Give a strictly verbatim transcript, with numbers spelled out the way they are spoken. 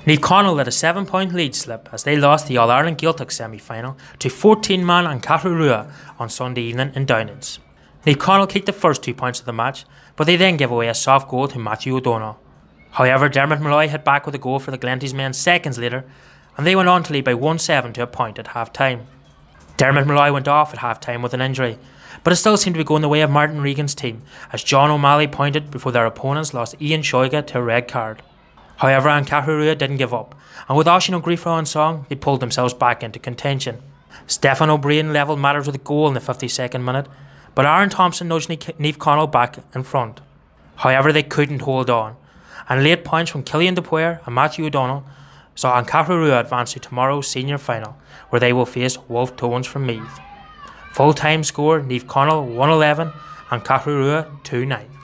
Naomh Conaill let a seven point lead slip as they lost the All-Ireland Gaeltacht semi-final to fourteen man and Catherrua on Sunday evening in Downlands. Naomh Conaill kicked the first two points of the match, but they then gave away a soft goal to Matthew O'Donnell. However, Dermot Malloy hit back with a goal for the Glenties men seconds later, and they went on to lead by one seven to a point at half-time. Dermot Malloy went off at half-time with an injury, but it still seemed to be going the way of Martin Regan's team, as John O'Malley pointed before their opponents lost Ian Shoiga to a red card. However, An Catherrua didn't give up, and with Oisin O'Greifro on song, they pulled themselves back into contention. Stefan O'Brien levelled matters with a goal in the fifty-second minute, but Aaron Thompson nudged Naomh Conaill back in front. However, they couldn't hold on, and late points from Killian DePuer and Matthew O'Donnell saw An Catherrua advance to tomorrow's senior final, where they will face Wolf Tones from Meath. Full-time score: Naomh Conaill one eleven and Catherrua two nine.